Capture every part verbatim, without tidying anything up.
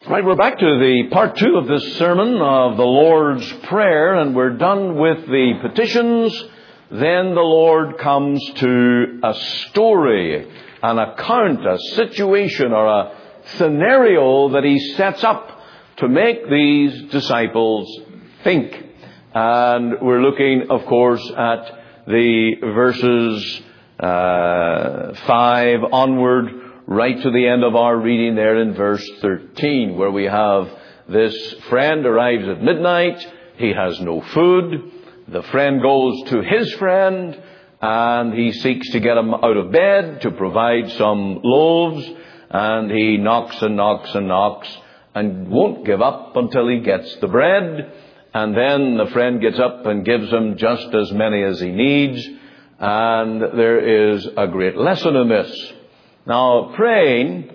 Right, we're back to the part two of this sermon of the Lord's Prayer, and we're done with the petitions. Then the Lord comes to a story, an account, a situation, or a scenario that He sets up to make these disciples think. And we're looking, of course, at the verses uh, five onward, right to the end of our reading there in verse thirteen, where we have this friend arrives at midnight. He has no food. The friend goes to his friend, and he seeks to get him out of bed to provide some loaves. And he knocks and knocks and knocks and won't give up until he gets the bread. And then the friend gets up and gives him just as many as he needs. And there is a great lesson in this. Now, praying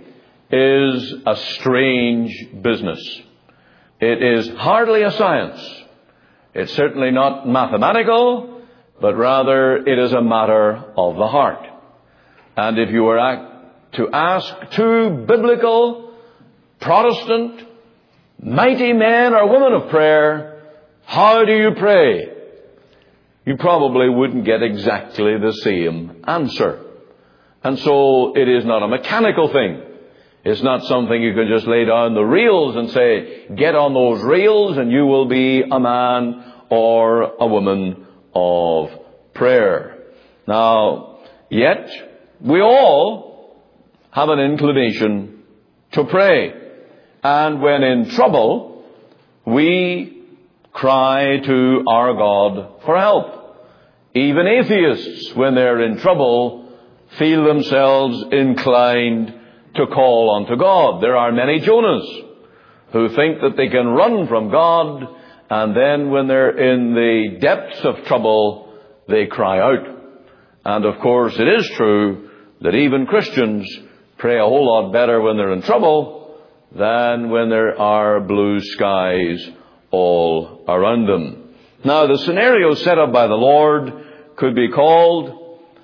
is a strange business. It is hardly a science. It's certainly not mathematical, but rather it is a matter of the heart. And if you were to ask two biblical, Protestant, mighty men or women of prayer, how do you pray? You probably wouldn't get exactly the same answer. And so it is not a mechanical thing. It's not something you can just lay down the reels and say, get on those reels and you will be a man or a woman of prayer. Now, yet, we all have an inclination to pray. And when in trouble, we cry to our God for help. Even atheists, when they're in trouble, feel themselves inclined to call unto God. There are many Jonahs who think that they can run from God, and then when they're in the depths of trouble, they cry out. And of course, it is true that even Christians pray a whole lot better when they're in trouble than when there are blue skies all around them. Now, the scenario set up by the Lord could be called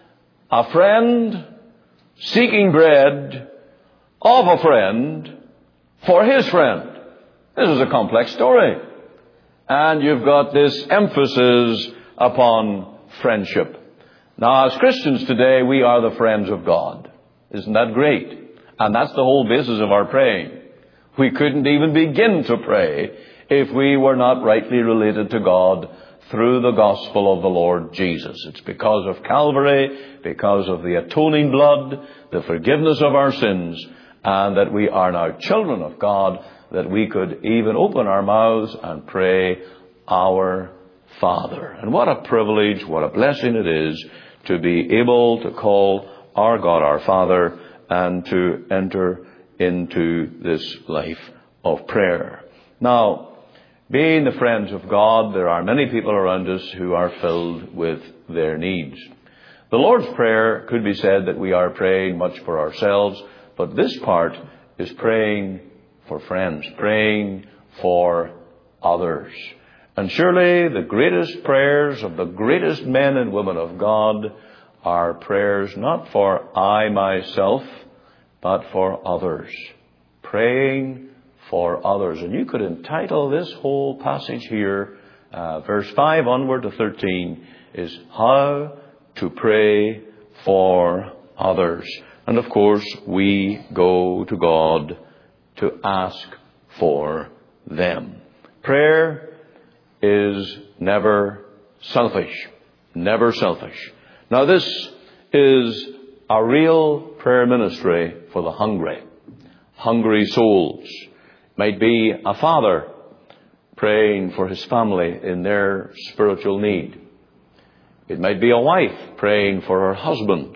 a friend seeking bread of a friend for his friend. This is a complex story. And you've got this emphasis upon friendship. Now, as Christians today, we are the friends of God. Isn't that great? And that's the whole basis of our praying. We couldn't even begin to pray if we were not rightly related to God through the gospel of the Lord Jesus. It's because of Calvary, because of the atoning blood, the forgiveness of our sins, and that we are now children of God, that we could even open our mouths and pray, Our Father. And what a privilege, what a blessing it is to be able to call our God our Father and to enter into this life of prayer. Now, being the friends of God, there are many people around us who are filled with their needs. The Lord's Prayer could be said that we are praying much for ourselves, but this part is praying for friends, praying for others. And surely the greatest prayers of the greatest men and women of God are prayers not for I myself, but for others. Praying for others. And you could entitle this whole passage here, uh, verse five onward to thirteen, is How to Pray for Others. And of course, we go to God to ask for them. Prayer is never selfish. Never selfish. Now, this is a real prayer ministry for the hungry. Hungry souls. Might be a father praying for his family in their spiritual need. It might be a wife praying for her husband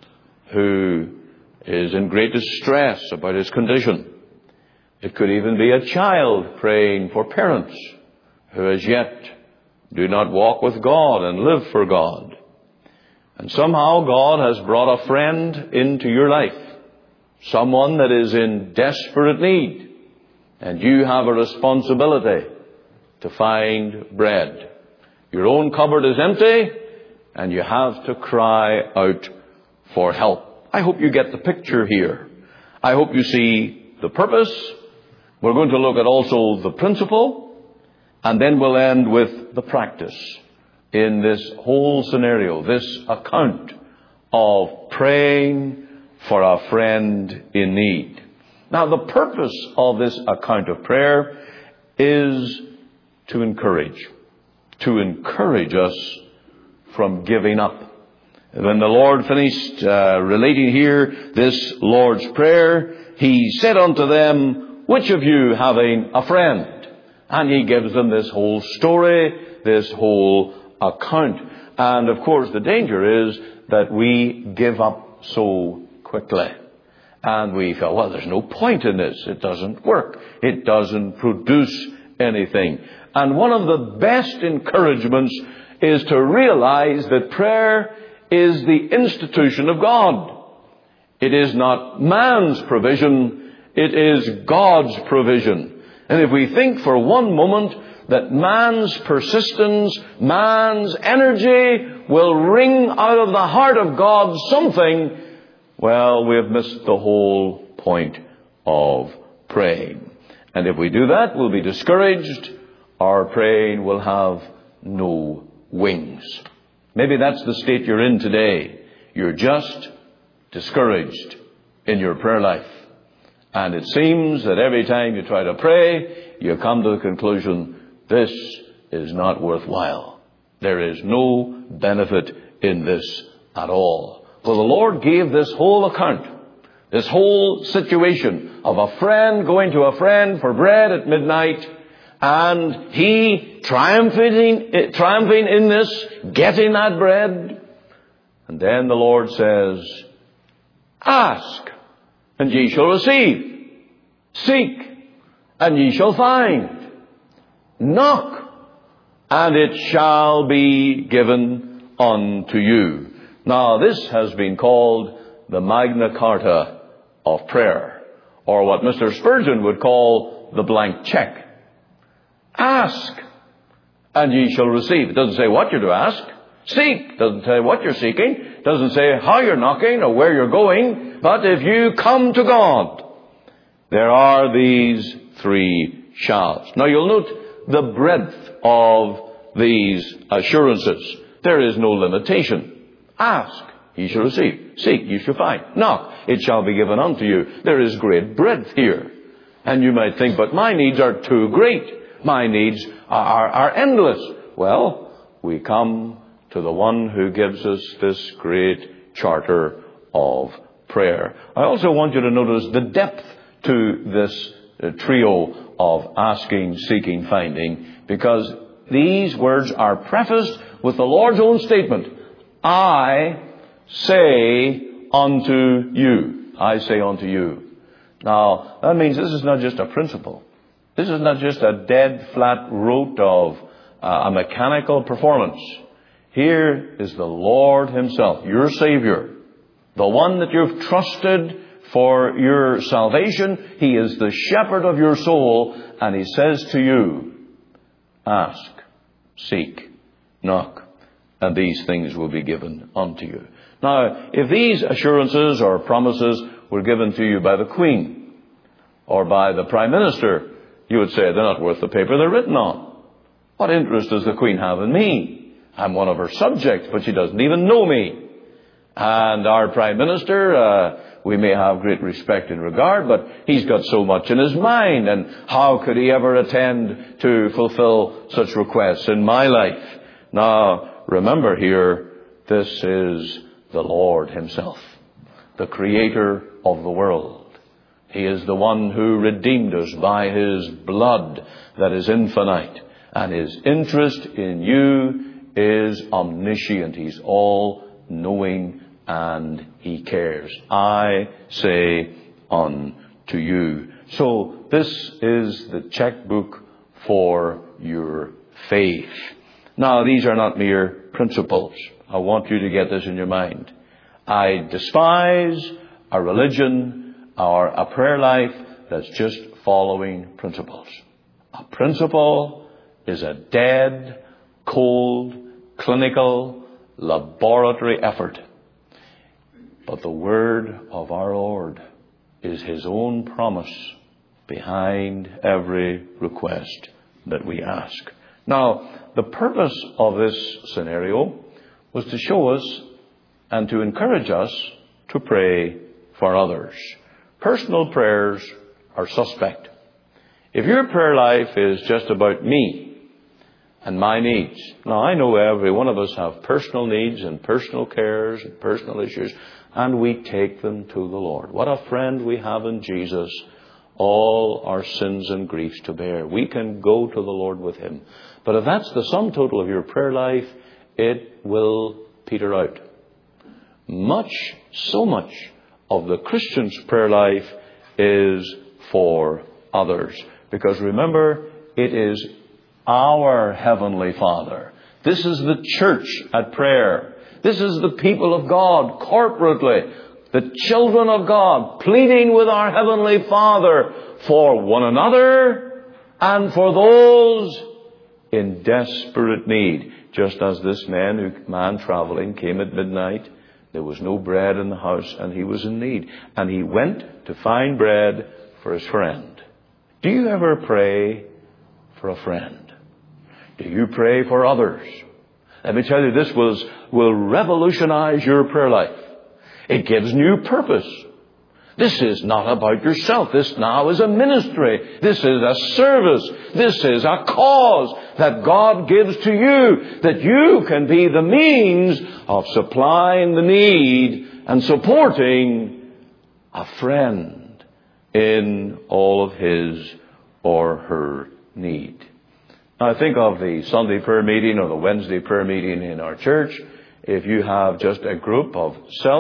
who is in great distress about his condition. It could even be a child praying for parents who as yet do not walk with God and live for God. And somehow God has brought a friend into your life, someone that is in desperate need. And you have a responsibility to find bread. Your own cupboard is empty, and you have to cry out for help. I hope you get the picture here. I hope you see the purpose We're going to look at also the principle, and then we'll end with the practice in this whole scenario, this account of praying for a friend in need. Now, the purpose of this account of prayer is to encourage, to encourage us from giving up. When the Lord finished uh, relating here this Lord's Prayer, He said unto them, which of you having a friend? And He gives them this whole story, this whole account. And of course the danger is that we give up so quickly. And we feel, well, there's no point in this. It doesn't work. It doesn't produce anything. And one of the best encouragements is to realize that prayer is the institution of God. It is not man's provision. It is God's provision. And if we think for one moment that man's persistence, man's energy will wring out of the heart of God something, well, we have missed the whole point of praying. And if we do that, we'll be discouraged. Our praying will have no wings. Maybe that's the state you're in today. You're just discouraged in your prayer life. And it seems that every time you try to pray, you come to the conclusion, this is not worthwhile. There is no benefit in this at all. For the Lord gave this whole account, this whole situation of a friend going to a friend for bread at midnight, and he triumphing, triumphing in this, getting that bread. And then the Lord says, ask, and ye shall receive. Seek, and ye shall find. Knock, and it shall be given unto you. Now, this has been called the Magna Carta of prayer, or what Mister Spurgeon would call the blank check. Ask, and ye shall receive. It doesn't say what you're to ask. Seek. It doesn't say what you're seeking. It doesn't say how you're knocking or where you're going. But if you come to God, there are these three shalls. Now, you'll note the breadth of these assurances. There is no limitation. Ask, ye shall receive. Seek, ye shall find. Knock, it shall be given unto you. There is great breadth here. And you might think, but my needs are too great. My needs are, are endless. Well, we come to the one who gives us this great charter of prayer. I also want you to notice the depth to this uh, trio of asking, seeking, finding, because these words are prefaced with the Lord's own statement. I say unto you. I say unto you. Now, that means this is not just a principle. This is not just a dead, flat rote of uh, a mechanical performance. Here is the Lord Himself, your Savior, the one that you've trusted for your salvation. He is the shepherd of your soul, and He says to you, ask, seek, knock, and these things will be given unto you. Now, if these assurances or promises were given to you by the Queen or by the Prime Minister, you would say they're not worth the paper they're written on. What interest does the Queen have in me? I'm one of her subjects, but she doesn't even know me. And our Prime Minister, uh, we may have great respect and regard, but he's got so much in his mind, and how could he ever attend to fulfill such requests in my life? Now, remember here, this is the Lord Himself, the Creator of the world. He is the one who redeemed us by His blood that is infinite. And His interest in you is omniscient. He's all-knowing and He cares. I say unto you. So this is the checkbook for your faith. Now, these are not mere principles. I want you to get this in your mind. I despise a religion or a prayer life that's just following principles. A principle is a dead, cold, clinical, laboratory effort. But the word of our Lord is His own promise behind every request that we ask. Now, the purpose of this scenario was to show us and to encourage us to pray for others. Personal prayers are suspect. If your prayer life is just about me and my needs. Now, I know every one of us have personal needs and personal cares and personal issues, and we take them to the Lord. What a friend we have in Jesus, all our sins and griefs to bear. We can go to the Lord with Him. But if that's the sum total of your prayer life, it will peter out. Much, so much of the Christian's prayer life is for others. Because remember, it is our Heavenly Father. This is the church at prayer. This is the people of God corporately. The children of God pleading with our Heavenly Father for one another and for those in desperate need. Just as this man, who, man traveling came at midnight. There was no bread in the house and he was in need. And he went to find bread for his friend. Do you ever pray for a friend? Do you pray for others? Let me tell you, this was, will revolutionize your prayer life. It gives new purpose. This is not about yourself. This now is a ministry. This is a service. This is a cause that God gives to you, that you can be the means of supplying the need and supporting a friend in all of his or her need. Now, I think of the Sunday prayer meeting or the Wednesday prayer meeting in our church. If you have just a group of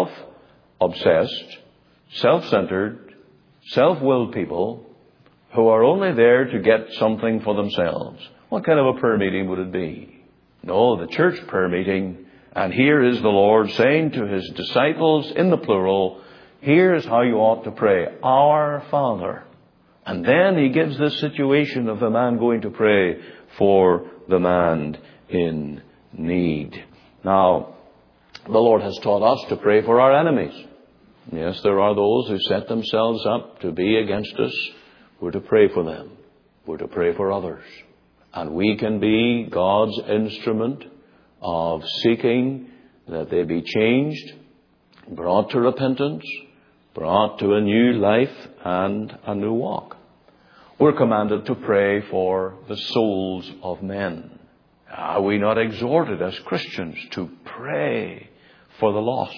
self-obsessed, self-centered, self-willed people who are only there to get something for themselves, what kind of a prayer meeting would it be? No, the church prayer meeting. And here is the Lord saying to His disciples in the plural, here's how you ought to pray. Our Father. And then He gives this situation of the man going to pray for the man in need. Now, the Lord has taught us to pray for our enemies. Yes, there are those who set themselves up to be against us. We're to pray for them. We're to pray for others. And we can be God's instrument of seeking that they be changed, brought to repentance, brought to a new life and a new walk. We're commanded to pray for the souls of men. Are we not exhorted as Christians to pray for the lost?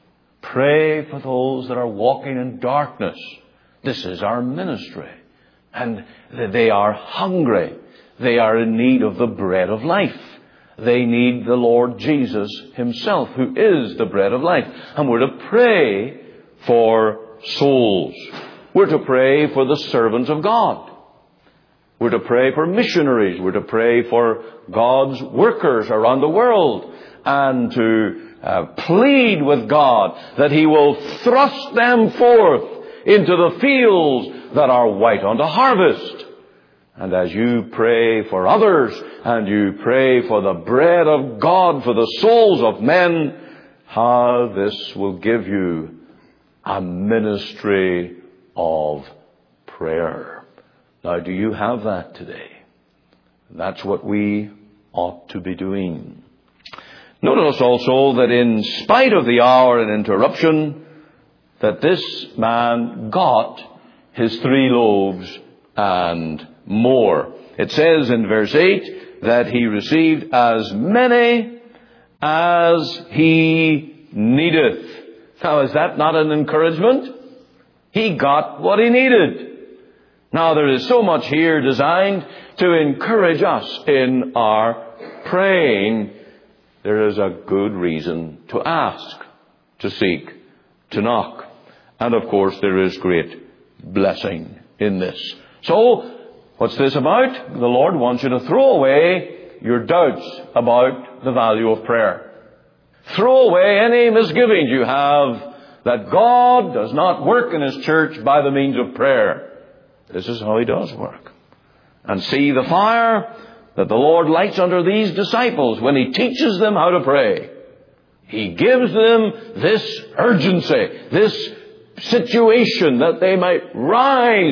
Pray for those that are walking in darkness. This is our ministry. And they are hungry. They are in need of the bread of life. They need the Lord Jesus Himself, who is the bread of life. And we're to pray for souls. We're to pray for the servants of God. We're to pray for missionaries. We're to pray for God's workers around the world. And to uh, plead with God that He will thrust them forth into the fields that are white unto harvest. And as you pray for others, and you pray for the bread of God, for the souls of men, how this will give you a ministry of prayer. Now, do you have that today? That's what we ought to be doing. Notice also that in spite of the hour and interruption, that this man got his three loaves and more. It says in verse eight that he received as many as he needeth. Now, is that not an encouragement? He got what he needed. Now, there is so much here designed to encourage us in our praying. There is a good reason to ask, to seek, to knock. And of course, there is great blessing in this. So, what's this about? The Lord wants you to throw away your doubts about the value of prayer. Throw away any misgivings you have that God does not work in His church by the means of prayer. This is how He does work. And see the fire that the Lord lights under these disciples when He teaches them how to pray. He gives them this urgency, this situation that they might rise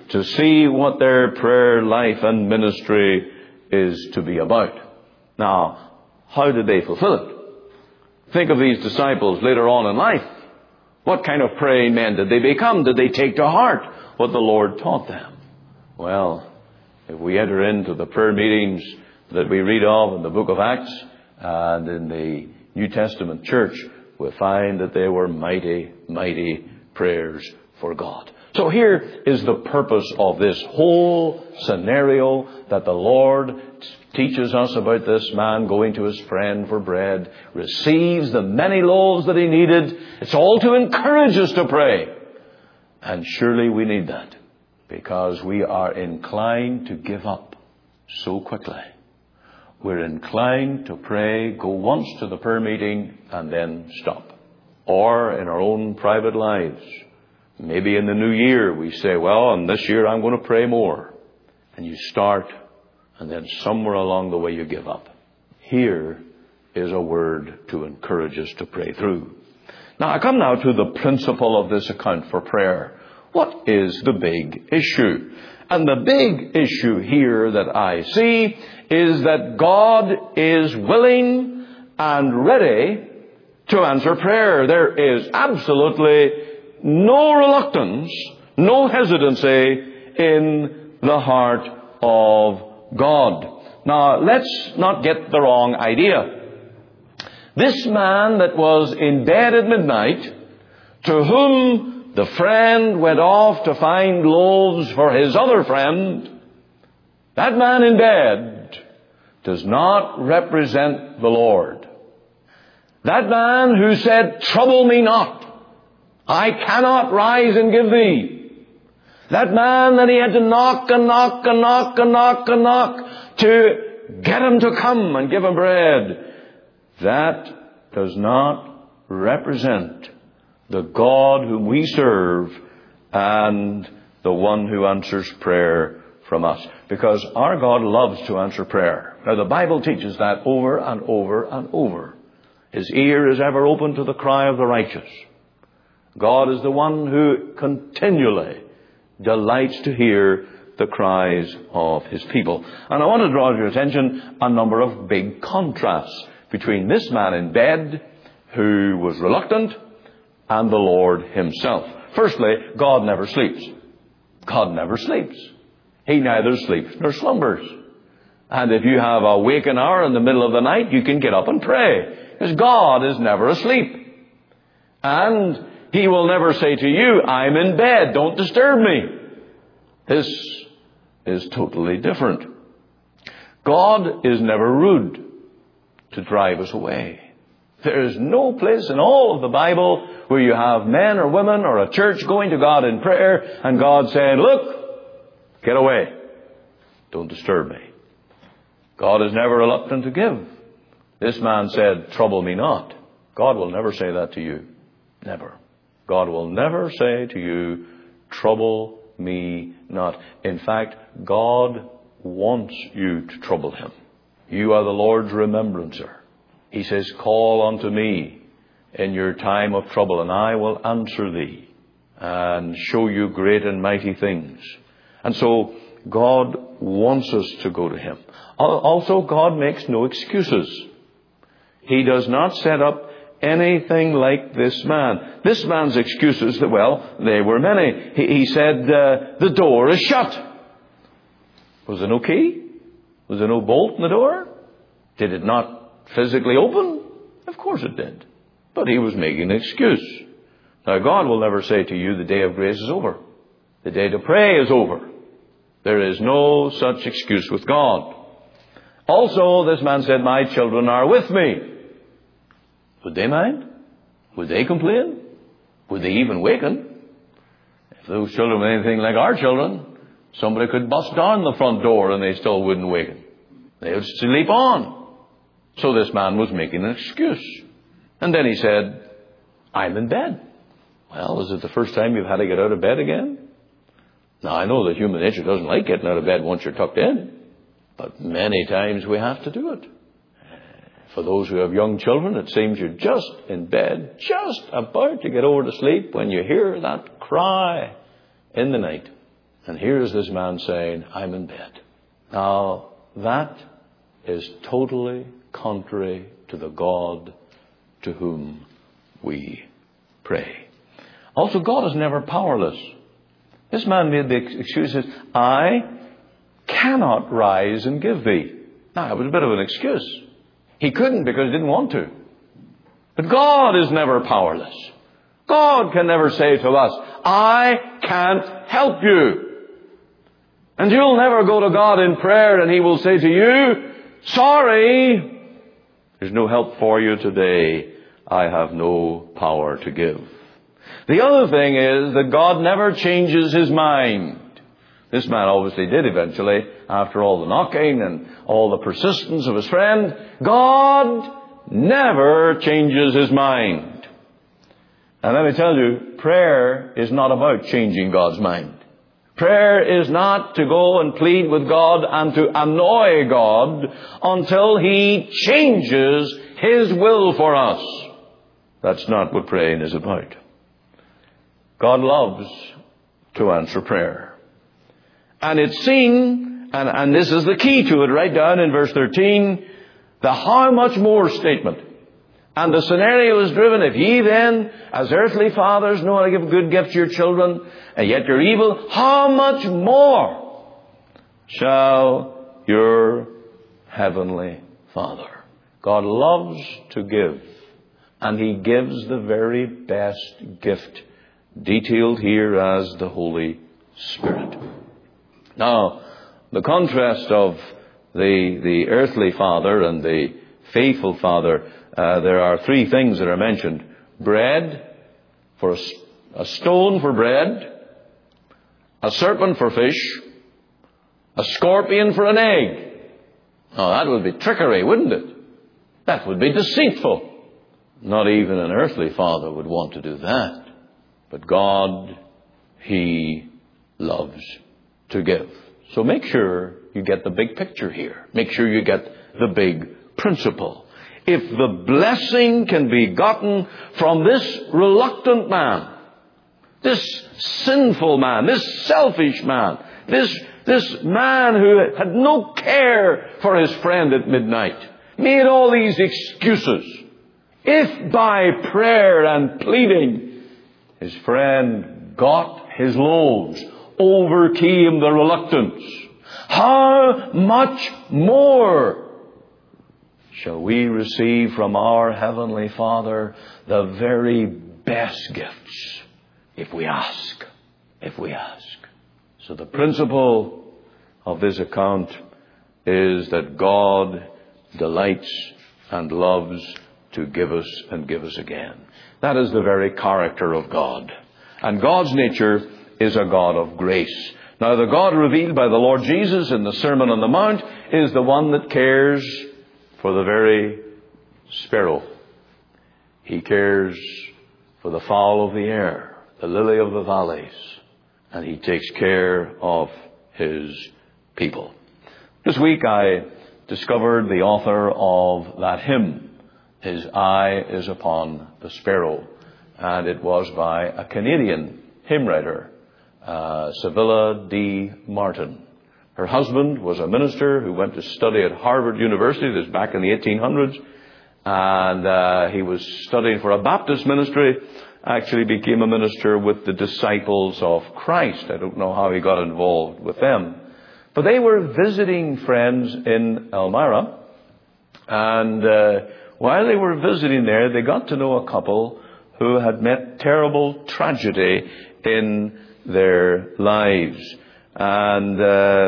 to see what their prayer life and ministry is to be about. Now, how did they fulfill it? Think of these disciples later on in life. What kind of praying men did they become? Did they take to heart what the Lord taught them? Well, if we enter into the prayer meetings that we read of in the book of Acts and in the New Testament church, we'll find that they were mighty, mighty prayers for God. So here is the purpose of this whole scenario that the Lord teaches us about this man going to his friend for bread, receives the many loaves that he needed. It's all to encourage us to pray. And surely we need that, because we are inclined to give up so quickly. We're inclined to pray, go once to the prayer meeting and then stop. Or in our own private lives, maybe in the new year we say, well, and this year I'm going to pray more. And you start, and then somewhere along the way you give up. Here is a word to encourage us to pray through. Now I come now to the principle of this account for prayer. What is the big issue? And the big issue here that I see is that God is willing and ready to answer prayer. There is absolutely no reluctance, no hesitancy in the heart of God. Now, let's not get the wrong idea. This man that was in bed at midnight, to whom the friend went off to find loaves for his other friend, that man in bed does not represent the Lord. That man who said, trouble me not, I cannot rise and give thee. That man that he had to knock and knock and knock and knock and knock to get him to come and give him bread. That does not represent the God whom we serve and the one who answers prayer from us. Because our God loves to answer prayer. Now the Bible teaches that over and over and over. His ear is ever open to the cry of the righteous. God is the one who continually delights to hear the cries of His people. And I want to draw your attention a number of big contrasts between this man in bed who was reluctant and the Lord Himself. Firstly, God never sleeps. God never sleeps. He neither sleeps nor slumbers. And if you have a waking hour in the middle of the night, you can get up and pray. Because God is never asleep. And He will never say to you, I'm in bed, don't disturb me. This is totally different. God is never rude to drive us away. There is no place in all of the Bible where you have men or women or a church going to God in prayer and God saying, look, get away. Don't disturb me. God is never reluctant to give. This man said, trouble me not. God will never say that to you. Never. God will never say to you, trouble me not. In fact, God wants you to trouble Him. You are the Lord's remembrancer. He says, call unto me in your time of trouble, and I will answer thee and show you great and mighty things. And so God wants us to go to Him. Also, God makes no excuses. He does not set up anything like this man. This man's excuses, well, they were many. He, he said, uh, the door is shut. Was there no key? Was there no bolt in the door? Did it not physically open? Of course it did. But he was making an excuse. Now, God will never say to you, the day of grace is over. The day to pray is over. There is no such excuse with God. Also, this man said, my children are with me. Would they mind? Would they complain? Would they even waken? If those children were anything like our children, somebody could bust down the front door and they still wouldn't waken. They would sleep on. So this man was making an excuse. And then he said, I'm in bed. Well, is it the first time you've had to get out of bed again? Now, I know that human nature doesn't like getting out of bed once you're tucked in. But many times we have to do it. For those who have young children, it seems you're just in bed, just about to get over to sleep when you hear that cry in the night. And here is this man saying, I'm in bed. Now, that is totally contrary to the God to whom we pray. Also, God is never powerless. This man made the excuses, I cannot rise and give thee. Now, it was a bit of an excuse. He couldn't because he didn't want to. But God is never powerless. God can never say to us, I can't help you. And you'll never go to God in prayer and He will say to you, sorry, there's no help for you today. I have no power to give. The other thing is that God never changes His mind. This man obviously did eventually, after all the knocking and all the persistence of his friend. God never changes His mind. And let me tell you, prayer is not about changing God's mind. Prayer is not to go and plead with God and to annoy God until He changes His will for us. That's not what praying is about. God loves to answer prayer. And it's seen, and, and this is the key to it right down in verse thirteen, the how much more statement. And the scenario is driven, if ye then, as earthly fathers, know how to give good gifts to your children, and yet you're evil, how much more shall your heavenly Father? God loves to give, and He gives the very best gift, detailed here as the Holy Spirit. Now, the contrast of the, the earthly father and the faithful Father, Uh, there are three things that are mentioned. Bread, for a, a stone for bread, a serpent for fish, a scorpion for an egg. Now that would be trickery, wouldn't it? That would be deceitful. Not even an earthly father would want to do that. But God, He loves to give. So make sure you get the big picture here. Make sure you get the big principle. If the blessing can be gotten from this reluctant man, this sinful man, this selfish man, this, this man who had no care for his friend at midnight, made all these excuses, if by prayer and pleading his friend got his loaves, overcame the reluctance, how much more shall we receive from our Heavenly Father the very best gifts if we ask, if we ask. So the principle of this account is that God delights and loves to give us and give us again. That is the very character of God. And God's nature is a God of grace. Now, the God revealed by the Lord Jesus in the Sermon on the Mount is the one that cares for the very sparrow. He cares for the fowl of the air, the lily of the valleys, and He takes care of His people. This week I discovered the author of that hymn, His Eye is Upon the Sparrow, and it was by a Canadian hymn writer, uh, Sevilla D. Martin. Her husband was a minister who went to study at Harvard University. This was back in the eighteen hundreds. And uh, he was studying for a Baptist ministry. Actually became a minister with the Disciples of Christ. I don't know how he got involved with them. But they were visiting friends in Elmira. And uh, while they were visiting there, they got to know a couple who had met terrible tragedy in their lives. And uh,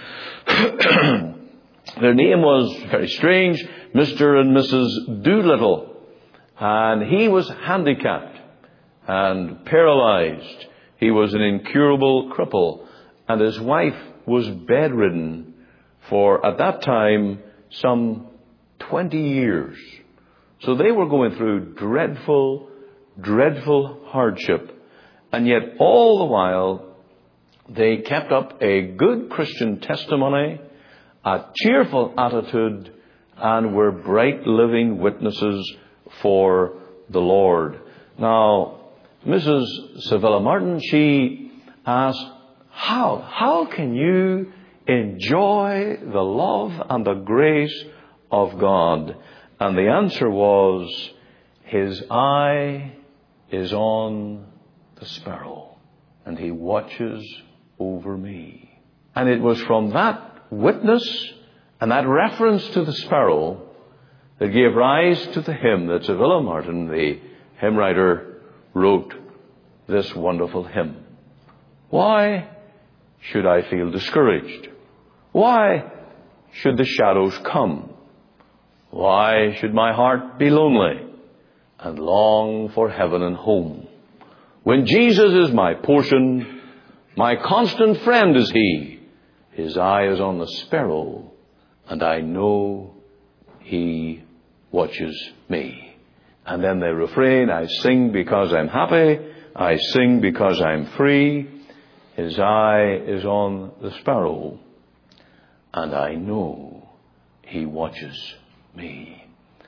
their name was very strange, Mister and Missus Doolittle. And he was handicapped and paralyzed. He was an incurable cripple. And his wife was bedridden for, at that time, some twenty years. So they were going through dreadful, dreadful hardship. And yet all the while, they kept up a good Christian testimony, a cheerful attitude, and were bright living witnesses for the Lord. Now, Missus Sevilla Martin, she asked how? How can you enjoy the love and the grace of God? And the answer was, His eye is on the sparrow, and He watches over me. And it was from that witness and that reference to the sparrow that gave rise to the hymn that Sir William Martin, the hymn writer, wrote this wonderful hymn. Why should I feel discouraged? Why should the shadows come? Why should my heart be lonely and long for heaven and home? When Jesus is my portion, my constant friend is He. His eye is on the sparrow, and I know He watches me. And then the refrain, I sing because I'm happy, I sing because I'm free. His eye is on the sparrow, and I know He watches me.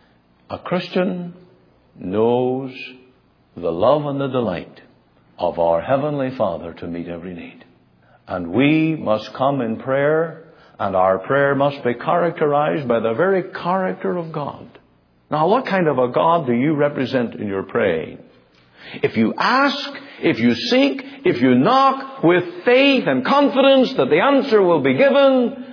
A Christian knows the love and the delight of our Heavenly Father to meet every need. And we must come in prayer, and our prayer must be characterized by the very character of God. Now, what kind of a God do you represent in your praying? If you ask, if you seek, if you knock with faith and confidence that the answer will be given,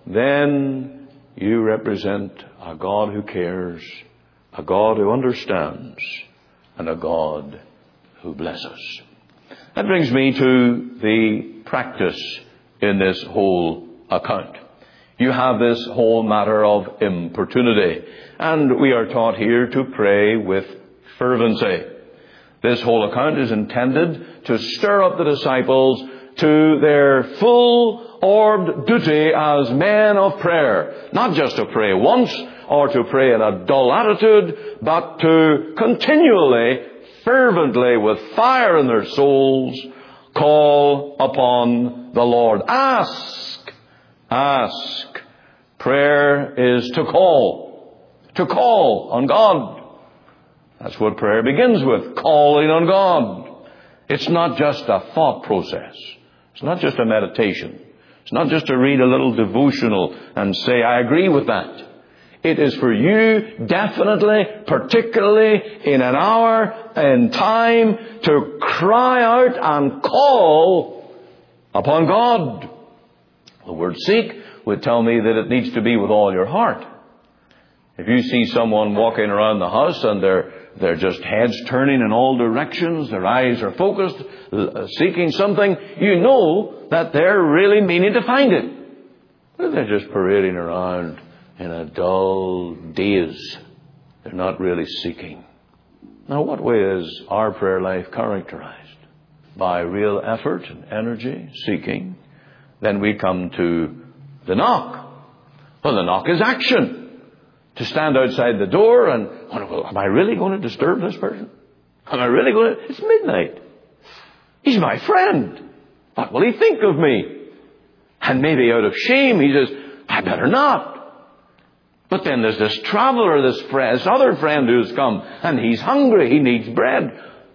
then you represent a God who cares, a God who understands, and a God who blesses. That brings me to the practice in this whole account. You have this whole matter of importunity, and we are taught here to pray with fervency. This whole account is intended to stir up the disciples to their full-orbed duty as men of prayer. Not just to pray once or to pray in a dull attitude, but to continually, fervently, with fire in their souls, call upon the Lord. Ask, ask. Prayer is to call, to call on God. That's what prayer begins with, calling on God. It's not just a thought process. It's not just a meditation. It's not just to read a little devotional and say, I agree with that. It is for you, definitely, particularly in an hour in time, to cry out and call upon God. The word seek would tell me that it needs to be with all your heart. If you see someone walking around the house and they're they're just heads turning in all directions, their eyes are focused, uh, seeking something, you know that they're really meaning to find it. But if they're just parading around in a dull daze, they're not really seeking. Now, what way is our prayer life characterized? By real effort and energy, seeking. Then we come to the knock. Well, the knock is action. To stand outside the door and, oh, well, am I really going to disturb this person? Am I really going to? It's midnight. He's my friend. What will he think of me? And maybe out of shame he says, I better not. But then there's this traveler, this, friend, this other friend who's come, and he's hungry. He needs bread.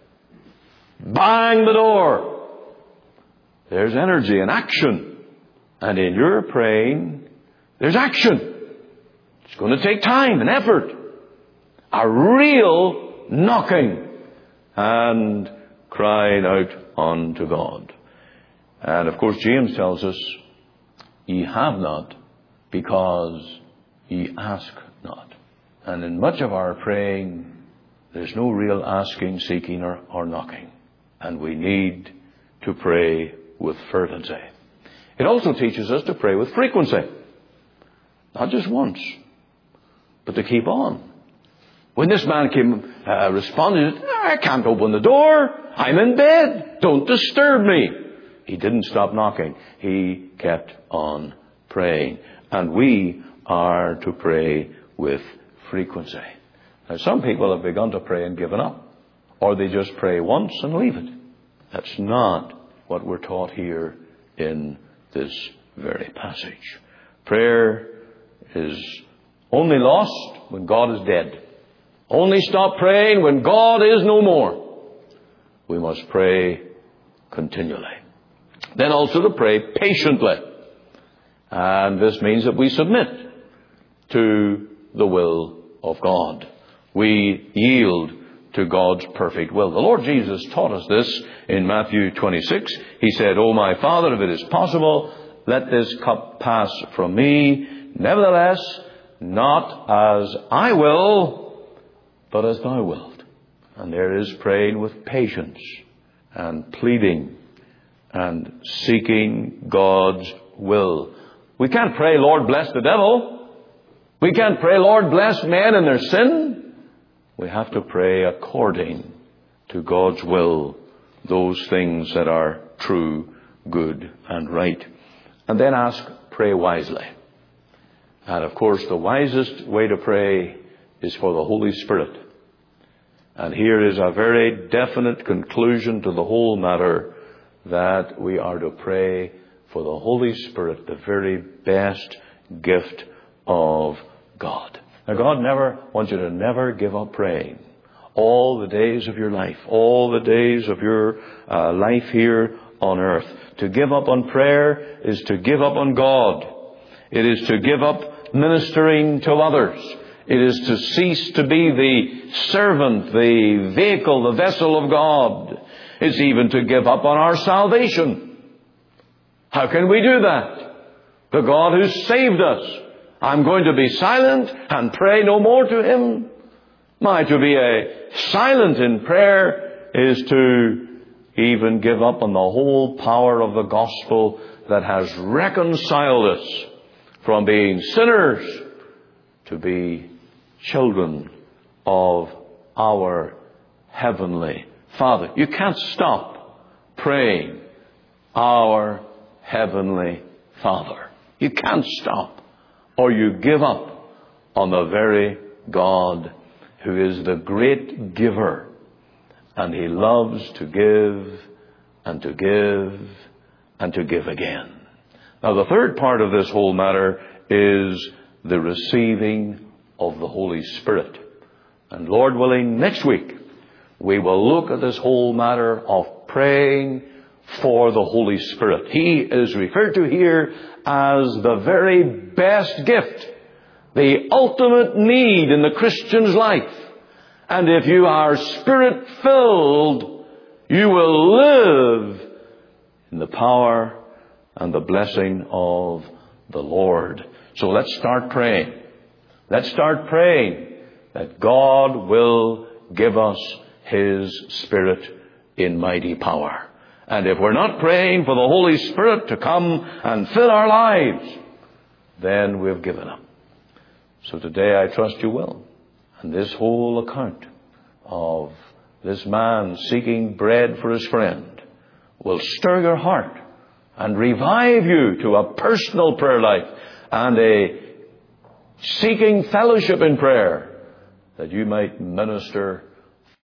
Bang the door. There's energy and action. And in your praying, there's action. It's going to take time and effort. A real knocking and crying out unto God. And of course James tells us, ye have not because ye ask not. And in much of our praying, there's no real asking, seeking or, or knocking. And we need to pray with fervency. It also teaches us to pray with frequency. Not just once, but to keep on. When this man came, uh, responded, I can't open the door. I'm in bed. Don't disturb me. He didn't stop knocking. He kept on praying. And we are to pray with frequency. Now, some people have begun to pray and given up. Or they just pray once and leave it. That's not what we're taught here in this very passage. Prayer is only lost when God is dead. Only stop praying when God is no more. We must pray continually. Then also to pray patiently. And this means that we submit to the will of God. We yield to God's perfect will. The Lord Jesus taught us this in Matthew twenty-six. He said, "O my Father, if it is possible, let this cup pass from me. Nevertheless, not as I will, but as thou wilt." And there is praying with patience and pleading and seeking God's will. We can't pray, "Lord, bless the devil." We can't pray, "Lord, bless men in their sin." We have to pray according to God's will, those things that are true, good, and right. And then ask, pray wisely. And of course, the wisest way to pray is for the Holy Spirit. And here is a very definite conclusion to the whole matter, that we are to pray for the Holy Spirit, the very best gift of God. Now, God never wants you to never give up praying. All the days of your life, all the days of your uh, life here on earth. To give up on prayer is to give up on God. It is to give up ministering to others. It is to cease to be the servant, the vehicle, the vessel of God. It's even to give up on our salvation. How can we do that? The God who saved us. I'm going to be silent and pray no more to Him. My, to be a silent in prayer is to even give up on the whole power of the gospel that has reconciled us from being sinners to be children of our Heavenly Father. You can't stop praying, "Our Heavenly Father." You can't stop. Or you give up on the very God who is the great giver. And He loves to give and to give and to give again. Now, the third part of this whole matter is the receiving of the Holy Spirit. And Lord willing, next week we will look at this whole matter of praying for the Holy Spirit. He is referred to here as the very best gift, the ultimate need in the Christian's life. And if you are Spirit-filled, you will live in the power and the blessing of the Lord. So let's start praying. Let's start praying that God will give us His Spirit in mighty power. And if we're not praying for the Holy Spirit to come and fill our lives, then we've given up. So today I trust you will. And this whole account of this man seeking bread for his friend will stir your heart and revive you to a personal prayer life and a seeking fellowship in prayer, that you might minister